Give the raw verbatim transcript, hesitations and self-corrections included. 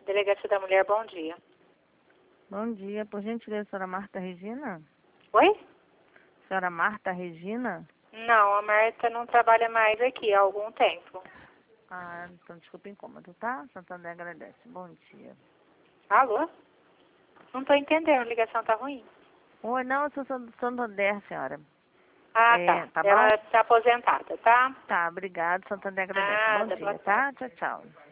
Delegacia da Mulher, bom dia. Bom dia, por gentileza, senhora Marta Regina? Oi? Senhora Marta Regina? Não, a Marta não trabalha mais aqui há algum tempo. Ah, então desculpa o incômodo, tá? Santander agradece. Bom dia. Alô? Não tô entendendo, a ligação tá ruim. Oi, não, eu sou do Santander, senhora. Ah, É, tá. tá bom? Ela tá aposentada, tá? Tá, obrigado, Santander agradece. Nada, Bom boa dia, tá? Tchau, tchau.